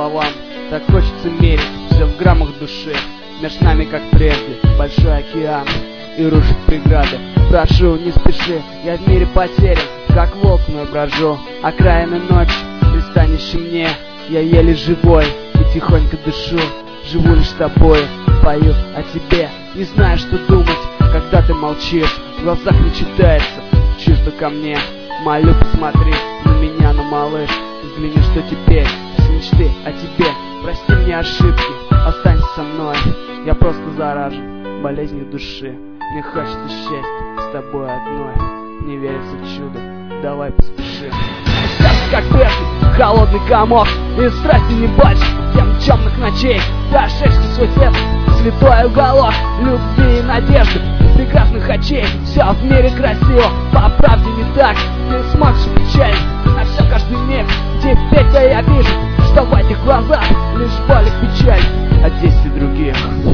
словам. Так хочется мерить все в граммах души. Меж нами, как прежде, большой океан и рушит преграды. Прошу, не спеши, я в мире потерян, как волк мой брожу. Окраины ночи, пристанище мне, я еле живой и тихонько дышу. Живу лишь тобой, пою о тебе, не знаю, что думать, когда ты молчишь. В глазах не читается чувство ко мне. Молю, посмотри на меня, на малыш. Взгляни, что теперь, все мечты о тебе. Прости мне ошибки, останься со мной. Я просто заражен болезнью души. Мне хочется счастья с тобой одной. Не верится в чудо, давай поспешим. Сердце как прежде, холодный комок, и страсти не больше тем темных ночей. Прошедший свой цвет, святой уголок любви и надежды, прекрасных очей. Все в мире красиво, по правде не так. Ты смотришь печаль на все каждый миг. Теперь-то я вижу, что в этих глазах лишь боль и печаль от действий других.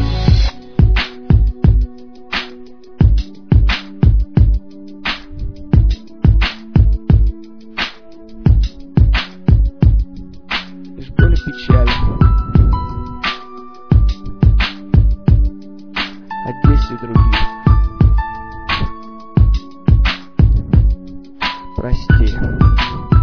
Лишь боль и печаль от действий других. Прости.